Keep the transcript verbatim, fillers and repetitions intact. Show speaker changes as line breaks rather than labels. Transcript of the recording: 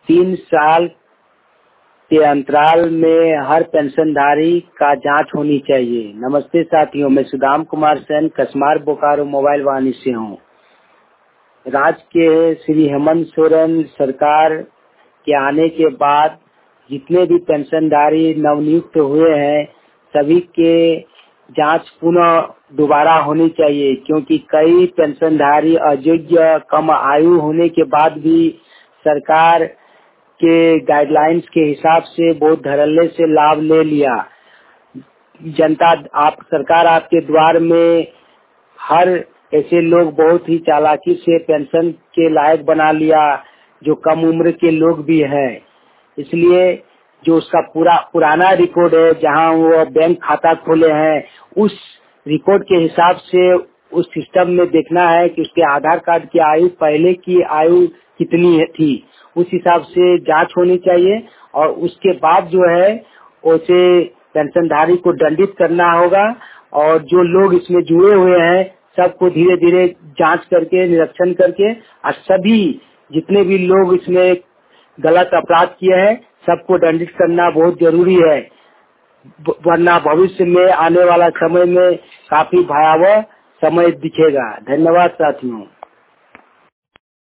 तीन साल के अंतराल में हर पेंशनधारी का जांच होनी चाहिए। नमस्ते साथियों, मैं सुदाम कुमार सेन कसमार बोकारो मोबाइल वाहिनी से हूँ। राज्य के श्री हेमंत सोरेन सरकार के आने के बाद जितने भी पेंशनधारी नवनियुक्त हुए हैं सभी के जांच पुनः दोबारा होनी चाहिए, क्योंकि कई पेंशनधारी अयोग्य कम आयु होने के बाद भी सरकार के गाइडलाइंस के हिसाब से बहुत धड़ल्ले से लाभ ले लिया। जनता आप सरकार आपके द्वार में हर ऐसे लोग बहुत ही चालाकी से पेंशन के लायक बना लिया जो कम उम्र के लोग भी हैं। इसलिए जो उसका पूरा पुराना रिकॉर्ड है जहां वो बैंक खाता खोले हैं उस रिकॉर्ड के हिसाब से उस सिस्टम में देखना है कि उसके आधार कार्ड की आयु पहले की आयु कितनी है थी, उस हिसाब से जांच होनी चाहिए और उसके बाद जो है उसे पेंशनधारी को दंडित करना होगा। और जो लोग इसमें जुड़े हुए हैं सबको धीरे धीरे जांच करके निरीक्षण करके और सभी जितने भी लोग इसमें गलत अपराध किए हैं सबको दंडित करना बहुत जरूरी है, वरना भविष्य में आने वाला समय में काफी भयावह समय दिखेगा। धन्यवाद साथियों।